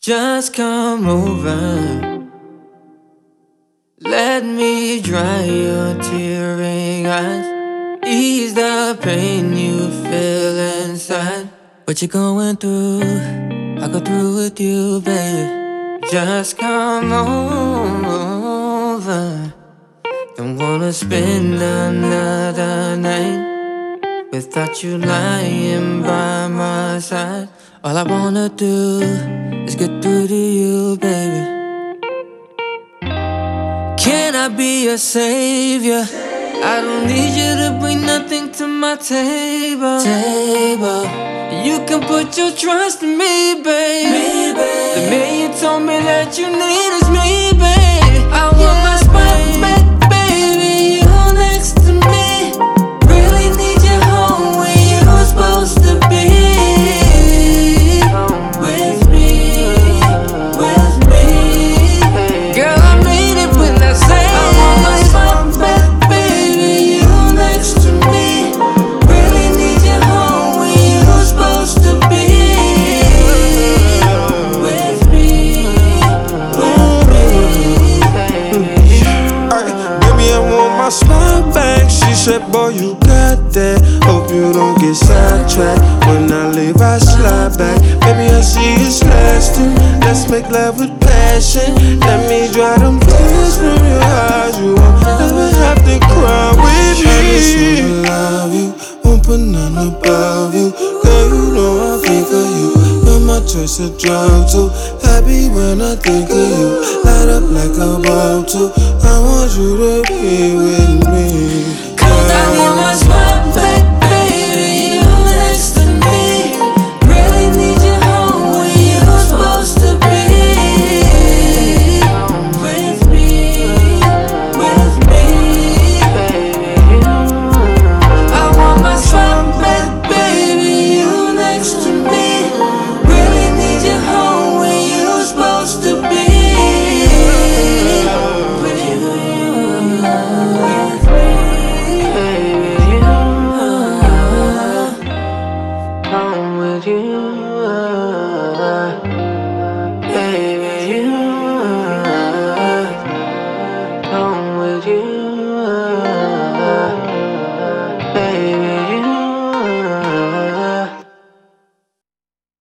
Just come over. Let me dry your tearing eyes. Ease the pain you feel inside. What you going through, I'll go through with you, baby. Just come over. Don't wanna spend another night without you lying by my side. All I wanna do is get through to you, baby. Can I be your savior? I don't need you to bring nothing to my table. You can put your trust in me, baby. The minute you told me that you need is me, baby. I want my spot back, baby. You next to me. Really need you home where you're supposed to be. With me, with me. Girl, I mean it when I say I want my spot back, baby. You next to me. Really need you home where you're supposed to be. With me, with me. Baby, I want my spot back. She said, boy, you got that. Hope you don't get sidetracked. When I leave, I slide back. Baby, I see it's lasting. Let's make love with passion. Let me dry them tears from your eyes. You won't never have to cry with me. I just wanna love you, won't put none above you. Girl, you know I think of you. You're my choice of drug too. Happy when I think of you. Light up like a bulb too. I want you to be with me.